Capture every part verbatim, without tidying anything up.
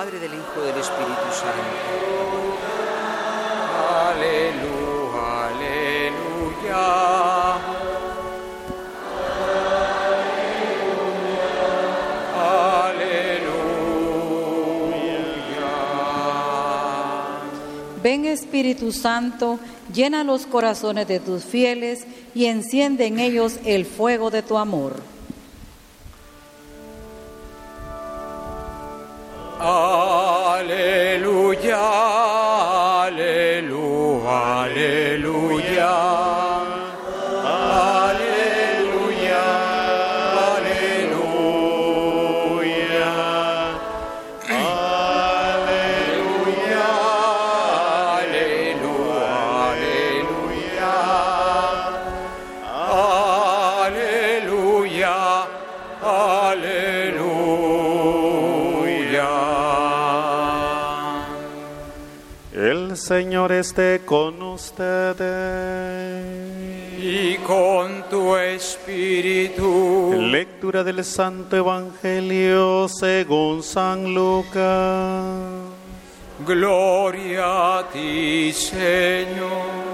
Padre, del Hijo y del Espíritu Santo. Aleluya, aleluya. Ven, Espíritu Santo, llena los corazones de tus fieles y enciende en ellos el fuego de tu amor. Aleluya, aleluya, aleluya. El Señor esté con ustedes. Y con tu espíritu. Lectura del Santo Evangelio según San Lucas. Gloria a ti, Señor.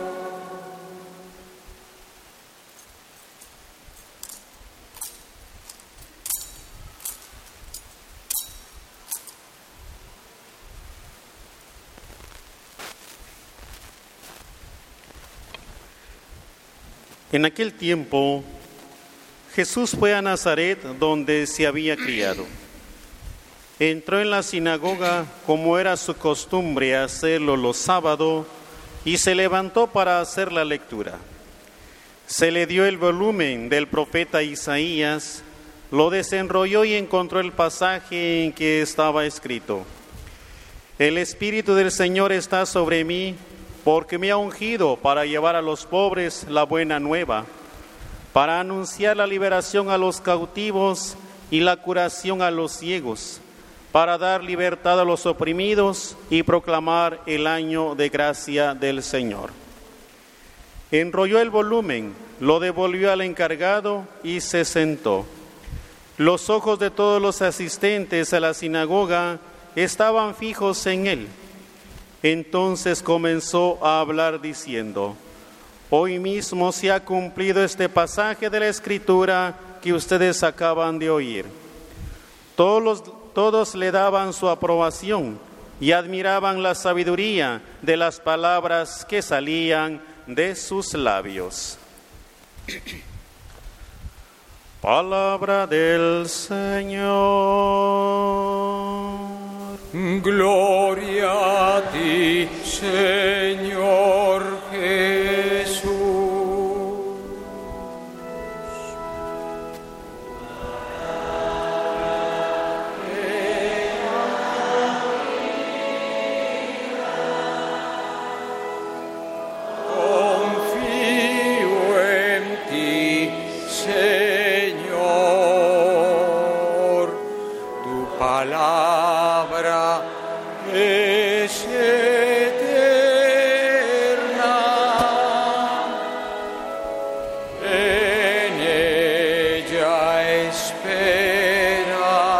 En aquel tiempo, Jesús fue a Nazaret, donde se había criado. Entró en la sinagoga, como era su costumbre hacerlo los sábados, y se levantó para hacer la lectura. Se le dio el volumen del profeta Isaías, lo desenrolló y encontró el pasaje en que estaba escrito: El Espíritu del Señor está sobre mí, porque me ha ungido para llevar a los pobres la buena nueva, para anunciar la liberación a los cautivos y la curación a los ciegos, para dar libertad a los oprimidos y proclamar el año de gracia del Señor. Enrolló el volumen, lo devolvió al encargado y se sentó. Los ojos de todos los asistentes a la sinagoga estaban fijos en él. Entonces comenzó a hablar diciendo: Hoy mismo se ha cumplido este pasaje de la Escritura que ustedes acaban de oír. Todos, los, todos le daban su aprobación y admiraban la sabiduría de las palabras que salían de sus labios. Palabra del Señor. Gloria a ti, Señor Jesús. Confío en ti, Señor, tu palabra es eterna, en ella esperaré.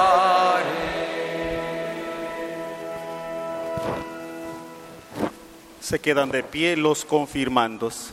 Se quedan de pie los confirmandos.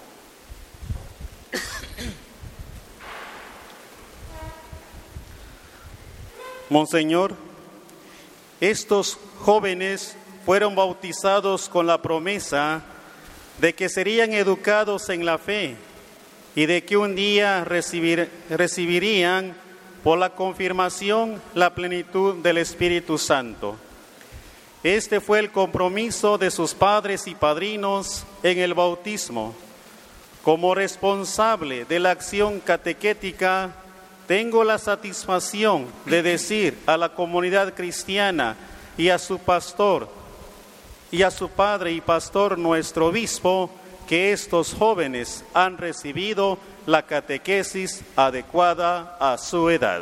Monseñor, estos jóvenes fueron bautizados con la promesa de que serían educados en la fe y de que un día recibir, recibirían por la confirmación la plenitud del Espíritu Santo. Este fue el compromiso de sus padres y padrinos en el bautismo. Como responsable de la acción catequética, tengo la satisfacción de decir a la comunidad cristiana y a su pastor y a su padre y pastor, nuestro obispo, que estos jóvenes han recibido la catequesis adecuada a su edad.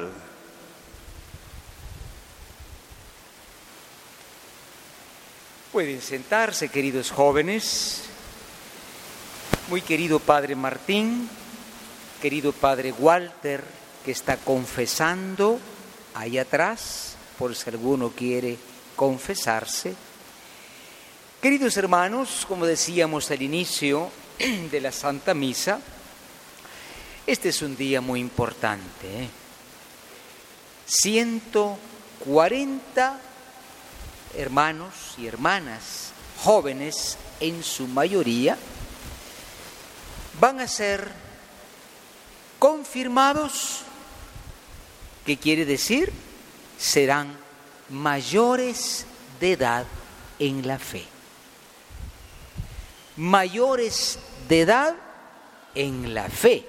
Pueden sentarse, queridos jóvenes. Muy querido Padre Martín, querido Padre Walter, que está confesando ahí atrás, por si alguno quiere confesarse. Queridos hermanos, como decíamos al inicio de la Santa Misa, este es un día muy importante, ¿eh? ciento cuarenta hermanos y hermanas, jóvenes en su mayoría, van a ser confirmados. ¿Qué quiere decir? Serán mayores de edad en la fe. Mayores de edad en la fe.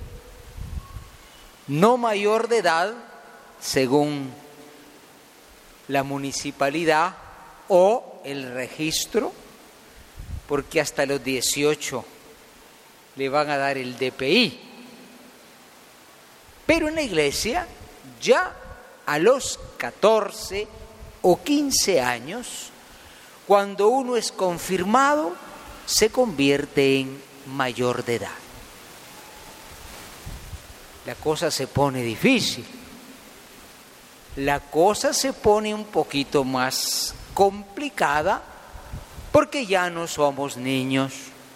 No mayor de edad según la municipalidad o el registro, porque hasta los dieciocho le van a dar el D P I. Pero en la iglesia, ya a los catorce o quince años, cuando uno es confirmado, se convierte en mayor de edad. La cosa se pone difícil. La cosa se pone un poquito más complicada porque ya no somos niños.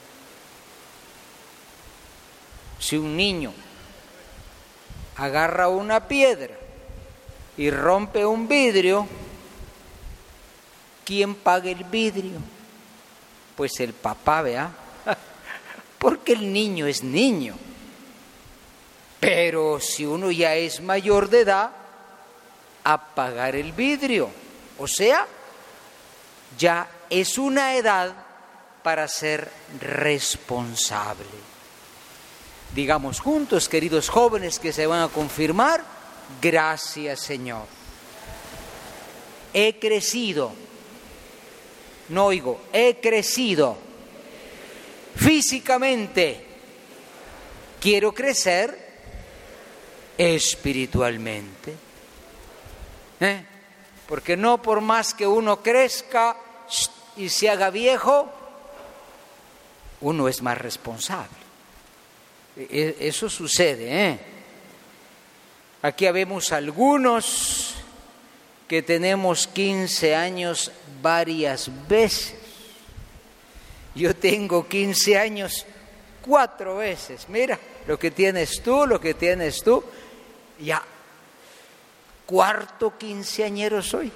Si un niño agarra una piedra y rompe un vidrio, ¿quién paga el vidrio? Pues el papá, ¿vea? Porque el niño es niño. Pero si uno ya es mayor de edad, a pagar el vidrio. O sea, ya es una edad para ser responsable. Digamos juntos, queridos jóvenes que se van a confirmar, gracias Señor. He crecido, no oigo, he crecido físicamente, quiero crecer espiritualmente. ¿Eh? Porque no por más que uno crezca y se haga viejo, uno es más responsable. Eso sucede, ¿eh? Aquí habemos algunos que tenemos quince años varias veces. Yo tengo quince años cuatro veces. Mira, lo que tienes tú, lo que tienes tú, ya. Cuarto quinceañero soy.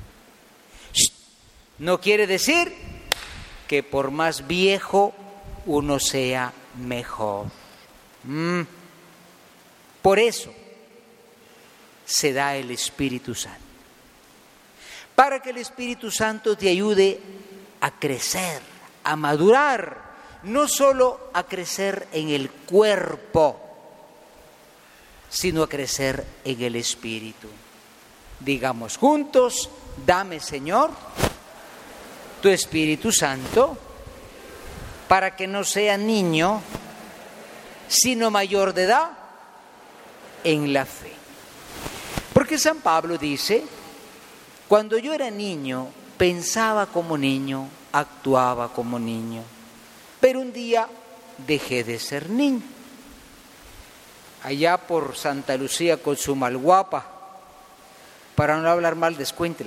No quiere decir que por más viejo uno sea mejor. Mm. Por eso se da el Espíritu Santo. Para que el Espíritu Santo te ayude a crecer, a madurar, no solo a crecer en el cuerpo, sino a crecer en el Espíritu. Digamos juntos, dame Señor tu Espíritu Santo para que no sea niño, sino mayor de edad en la fe. Porque San Pablo dice, cuando yo era niño, pensaba como niño, actuaba como niño, pero un día dejé de ser niño. Allá por Santa Lucía con su Malguapa, para no hablar mal, descuéntela.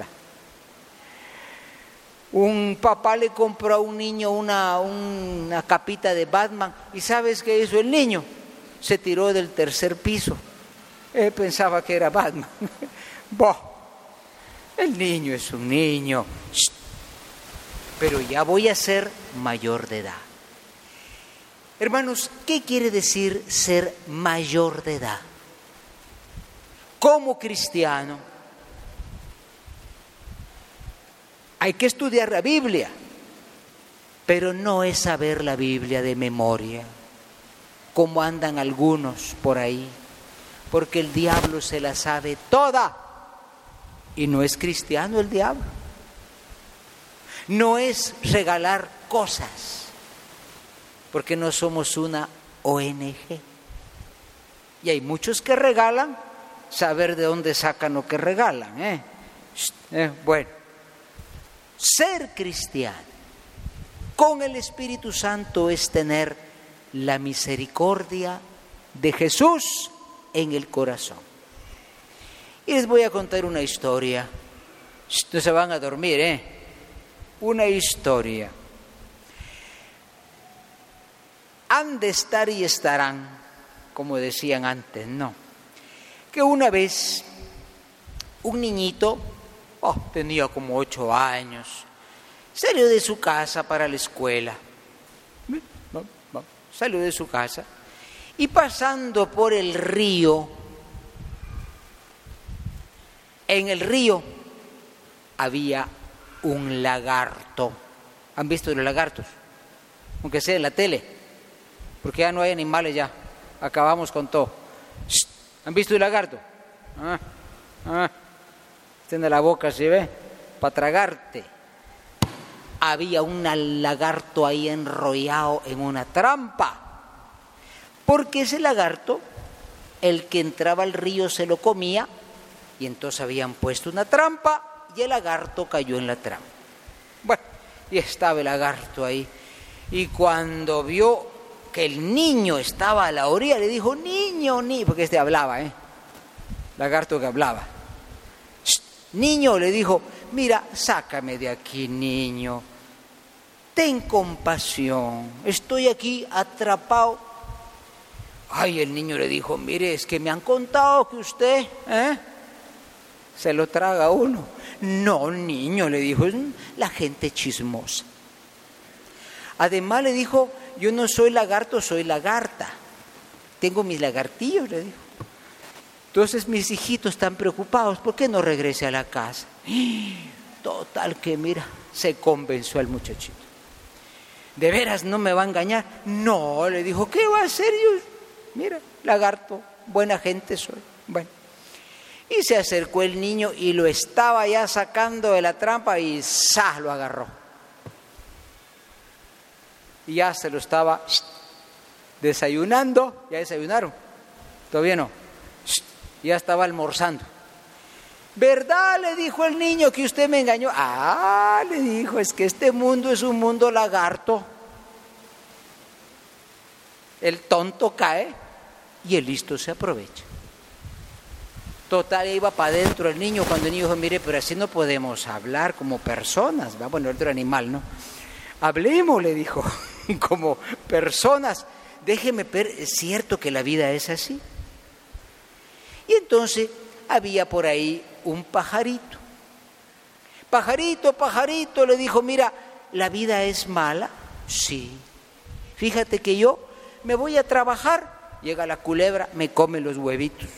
Un papá le compró a un niño una, una capita de Batman, y ¿sabes qué hizo el niño? Se tiró del tercer piso. Él pensaba que era Batman. Boh, el niño es un niño. Shh. Pero ya voy a ser mayor de edad. Hermanos, ¿qué quiere decir ser mayor de edad? Como cristiano, hay que estudiar la Biblia, pero no es saber la Biblia de memoria, como andan algunos por ahí, porque el diablo se la sabe toda, y no es cristiano el diablo. No es regalar cosas, porque no somos una O N G. Y hay muchos que regalan, saber de dónde sacan lo que regalan. ¿eh? Eh, bueno, ser cristiano con el Espíritu Santo es tener la misericordia de Jesús en el corazón. Y les voy a contar una historia No se van a dormir, ¿eh? Una historia. Han de estar y estarán, como decían antes, ¿no? Que una vez un niñito, oh, tenía como ocho años, salió de su casa para la escuela. Salió de su casa y pasando por el río, en el río había un lagarto. ¿Han visto los lagartos? Aunque sea en la tele, porque ya no hay animales ya. Acabamos con todo. ¿Han visto el lagarto? Ah, ah. Tiene la boca, ¿sí ve? Para tragarte. Había un lagarto ahí enrollado en una trampa. Porque ese lagarto, el que entraba al río se lo comía, y entonces habían puesto una trampa y el lagarto cayó en la trampa. Bueno, y estaba el lagarto ahí. Y cuando vio que el niño estaba a la orilla, le dijo, niño, niño, porque este hablaba, ¿eh? Lagarto que hablaba. Niño, le dijo, mira, sácame de aquí, niño. Ten compasión, estoy aquí atrapado. Ay, el niño le dijo, mire, es que me han contado que usted, ¿eh? Se lo traga a uno. No, niño, le dijo, es la gente chismosa. Además le dijo, yo no soy lagarto, soy lagarta. Tengo mis lagartillos, le dijo. Entonces mis hijitos están preocupados, ¿por qué no regrese a la casa? Total que mira, se convenció al muchachito. ¿De veras no me va a engañar? No, le dijo, ¿qué va a hacer yo? Mira, lagarto, buena gente soy. Bueno, y se acercó el niño y lo estaba ya sacando de la trampa y ¡zas! Lo agarró. Y ya se lo estaba desayunando, ya desayunaron, todavía no, ya estaba almorzando. ¿Verdad? Le dijo el niño que usted me engañó. Ah, le dijo, es que este mundo es un mundo lagarto. El tonto cae y el listo se aprovecha. Total, iba para adentro el niño cuando el niño dijo, mire, pero así no podemos hablar como personas. ¿Va? Bueno, otro animal, ¿no? Hablemos, le dijo, como personas. Déjeme ver, es cierto que la vida es así. Y entonces había por ahí un pajarito. Pajarito, pajarito, le dijo, mira, ¿la vida es mala? Sí. Fíjate que yo me voy a trabajar, llega la culebra, me come los huevitos.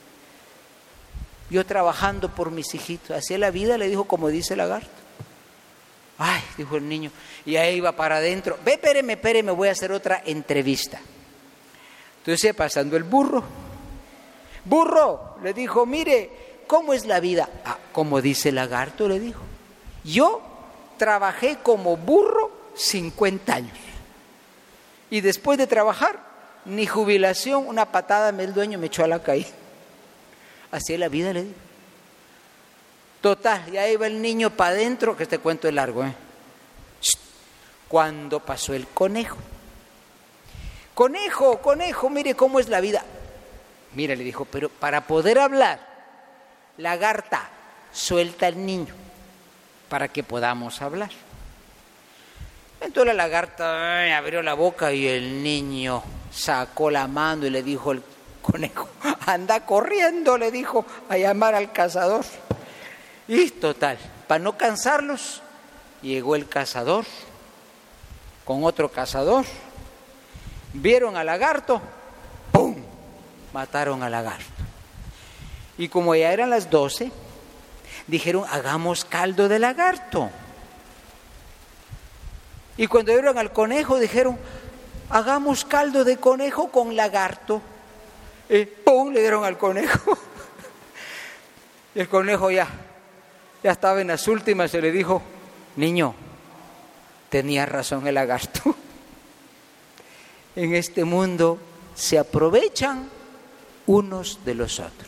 Yo trabajando por mis hijitos, así es la vida, le dijo, como dice el lagarto. Ay, dijo el niño, y ahí iba para adentro. Ve, espéreme, espéreme, voy a hacer otra entrevista. Entonces, pasando el burro. Burro, le dijo, mire, ¿cómo es la vida? Ah, como dice el lagarto, le dijo. Yo trabajé como burro cincuenta años. Y después de trabajar, ni jubilación, una patada el dueño me echó a la calle. Así es la vida, le digo. Total, ya iba el niño para adentro, que este cuento es largo, ¿eh? Cuando pasó el conejo. Conejo, conejo, mire cómo es la vida. Mira, le dijo, pero para poder hablar, lagarta, suelta al niño para que podamos hablar. Entonces la lagarta ay, abrió la boca y el niño sacó la mano y le dijo al conejo, anda corriendo, le dijo, a llamar al cazador. Y total, para no cansarlos, llegó el cazador con otro cazador, vieron al lagarto, ¡pum!, mataron al lagarto. Y como ya eran las doce, dijeron, hagamos caldo de lagarto. Y cuando vieron al conejo, dijeron, hagamos caldo de conejo con lagarto. Y ¡pum!, le dieron al conejo. Y el conejo ya, ya estaba en las últimas, se le dijo, niño, tenía razón el lagarto. En este mundo se aprovechan unos de los otros.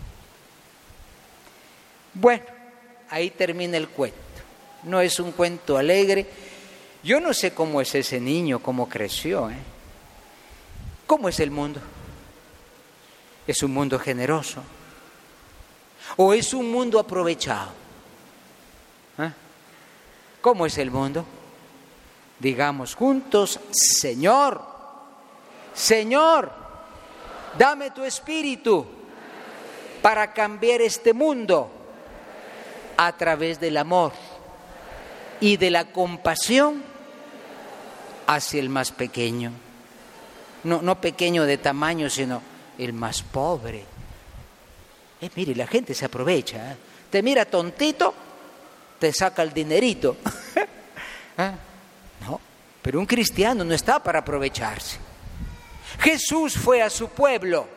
Bueno, ahí termina el cuento. No es un cuento alegre. Yo no sé cómo es ese niño, cómo creció, ¿eh? ¿Cómo es el mundo? ¿Es un mundo generoso? ¿O es un mundo aprovechado? ¿Cómo es el mundo? Digamos juntos, Señor, Señor, dame tu espíritu para cambiar este mundo a través del amor y de la compasión hacia el más pequeño. No, no pequeño de tamaño, sino el más pobre. Eh, mire, la gente se aprovecha. ¿eh? Te mira tontito, te saca el dinerito. ¿Eh? No, pero un cristiano no está para aprovecharse. Jesús fue a su pueblo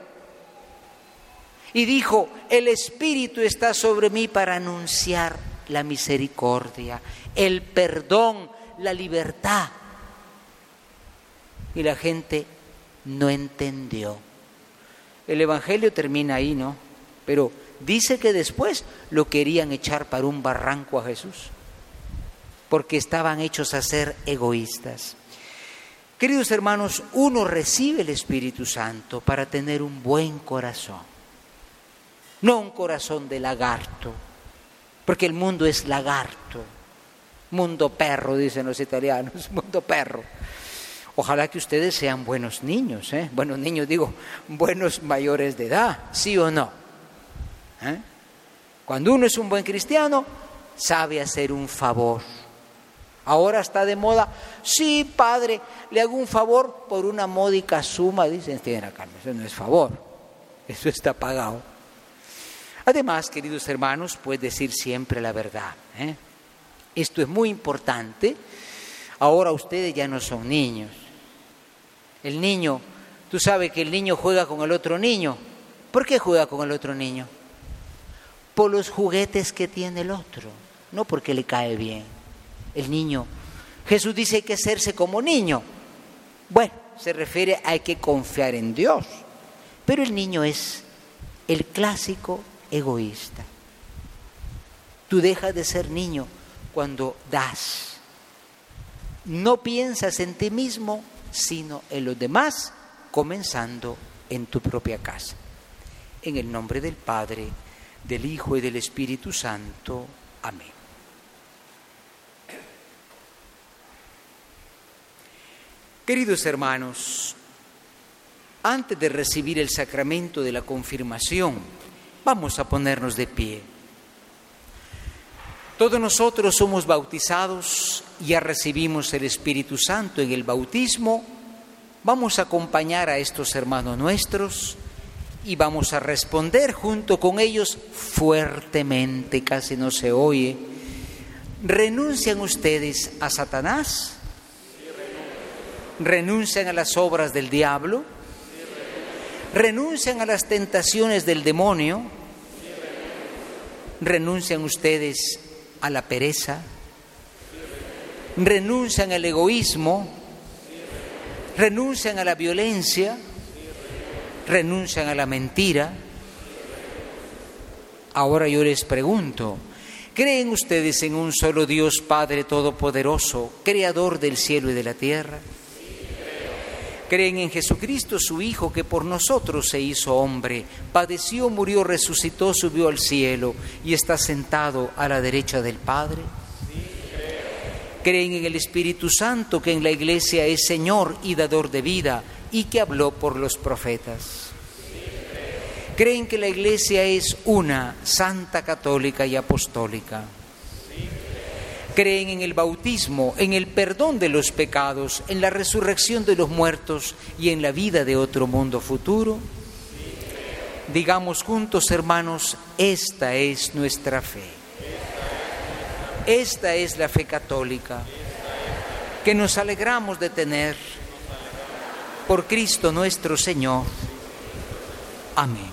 y dijo, el Espíritu está sobre mí para anunciar la misericordia, el perdón, la libertad. Y la gente no entendió. El Evangelio termina ahí, ¿no? Pero dice que después lo querían echar para un barranco a Jesús, porque estaban hechos a ser egoístas. Queridos hermanos, uno recibe el Espíritu Santo para tener un buen corazón, no un corazón de lagarto, porque el mundo es lagarto, mundo perro, dicen los italianos, mundo perro. Ojalá que ustedes sean buenos niños, ¿eh? Buenos niños, digo, buenos mayores de edad, ¿sí o no? ¿Eh? Cuando uno es un buen cristiano, sabe hacer un favor. Ahora está de moda, sí, padre, le hago un favor por una módica suma, dicen, tienen acá, eso no es favor, eso está pagado. Además, queridos hermanos, puedes decir siempre la verdad, ¿eh? Esto es muy importante. Ahora ustedes ya no son niños. El niño, tú sabes que el niño juega con el otro niño. ¿Por qué juega con el otro niño? Por los juguetes que tiene el otro, no porque le cae bien. El niño, Jesús dice hay que hacerse como niño. Bueno, se refiere a hay que confiar en Dios. Pero el niño es el clásico egoísta. Tú dejas de ser niño cuando das. No piensas en ti mismo, sino en los demás, comenzando en tu propia casa. En el nombre del Padre, del Hijo y del Espíritu Santo. Amén. Queridos hermanos, antes de recibir el sacramento de la confirmación, vamos a ponernos de pie. Todos nosotros somos bautizados, ya recibimos el Espíritu Santo en el bautismo. Vamos a acompañar a estos hermanos nuestros y vamos a responder junto con ellos fuertemente, casi no se oye. ¿Renuncian ustedes a Satanás? ¿Renuncian a las obras del diablo? ¿Renuncian a las tentaciones del demonio? ¿Renuncian ustedes a la pereza? ¿Renuncian al egoísmo? ¿Renuncian a la violencia? ¿Renuncian a la mentira? Ahora yo les pregunto, ¿creen ustedes en un solo Dios Padre Todopoderoso, Creador del cielo y de la tierra? ¿Creen en Jesucristo, su Hijo, que por nosotros se hizo hombre, padeció, murió, resucitó, subió al cielo y está sentado a la derecha del Padre? ¿Creen en el Espíritu Santo, que en la Iglesia es Señor y dador de vida y que habló por los profetas? ¿Creen que la Iglesia es una, santa, católica y apostólica? ¿Creen en el bautismo, en el perdón de los pecados, en la resurrección de los muertos y en la vida de otro mundo futuro? Digamos juntos, hermanos, esta es nuestra fe. Esta es la fe católica que nos alegramos de tener por Cristo nuestro Señor. Amén.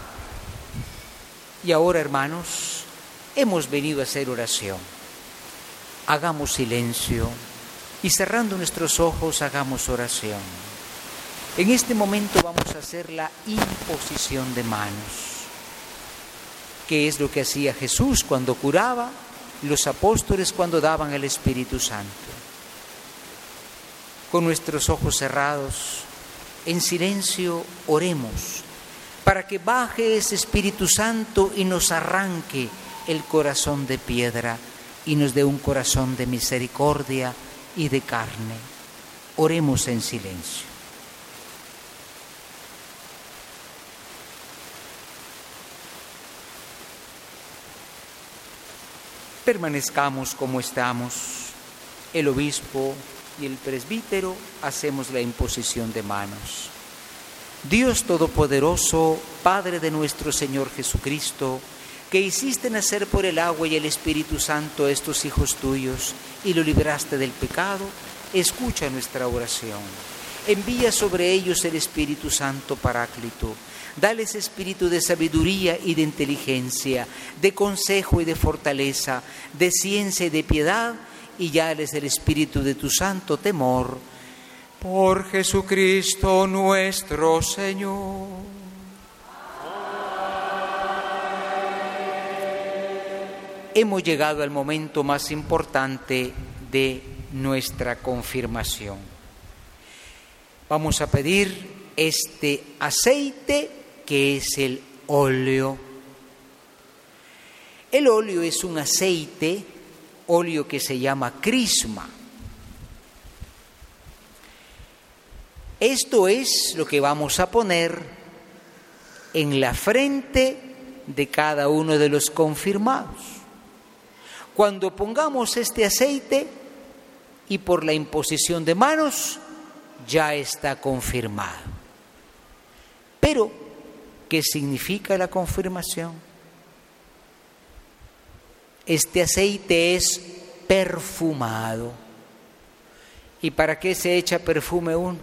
Y ahora, hermanos, hemos venido a hacer oración. Hagamos silencio y cerrando nuestros ojos hagamos oración. En este momento vamos a hacer la imposición de manos, que es lo que hacía Jesús cuando curaba, los apóstoles cuando daban el Espíritu Santo. Con nuestros ojos cerrados, en silencio oremos para que baje ese Espíritu Santo y nos arranque el corazón de piedra y nos dé un corazón de misericordia y de carne. Oremos en silencio. Permanezcamos como estamos. El obispo y el presbítero hacemos la imposición de manos. Dios Todopoderoso, Padre de nuestro Señor Jesucristo, que hiciste nacer por el agua y el Espíritu Santo a estos hijos tuyos y lo libraste del pecado, escucha nuestra oración. Envía sobre ellos el Espíritu Santo Paráclito. Dales espíritu de sabiduría y de inteligencia, de consejo y de fortaleza, de ciencia y de piedad, y dales el espíritu de tu santo temor. Por Jesucristo nuestro Señor. Hemos llegado al momento más importante de nuestra confirmación. Vamos a pedir este aceite que es el óleo. El óleo es un aceite, óleo que se llama crisma. Esto es lo que vamos a poner en la frente de cada uno de los confirmados. Cuando pongamos este aceite y por la imposición de manos, ya está confirmado. Pero, ¿qué significa la confirmación? Este aceite es perfumado. ¿Y para qué se echa perfume uno?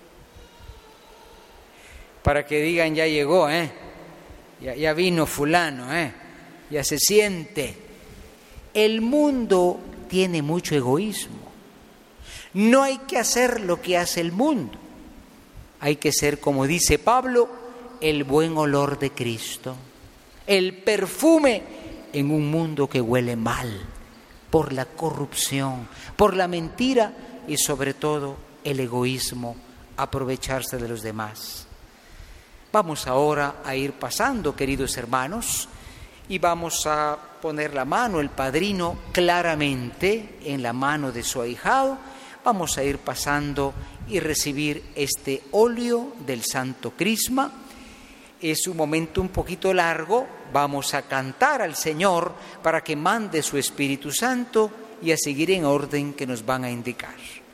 Para que digan, ya llegó, ¿eh? Ya, ya vino fulano, ¿eh? Ya se siente. El mundo tiene mucho egoísmo. No hay que hacer lo que hace el mundo. Hay que ser, como dice Pablo, el buen olor de Cristo, el perfume en un mundo que huele mal por la corrupción, por la mentira y sobre todo el egoísmo, aprovecharse de los demás. Vamos ahora a ir pasando, queridos hermanos, y vamos a poner la mano, el padrino, claramente en la mano de su ahijado. Vamos a ir pasando y recibir este óleo del Santo Crisma. Es un momento un poquito largo, vamos a cantar al Señor para que mande su Espíritu Santo y a seguir en orden que nos van a indicar.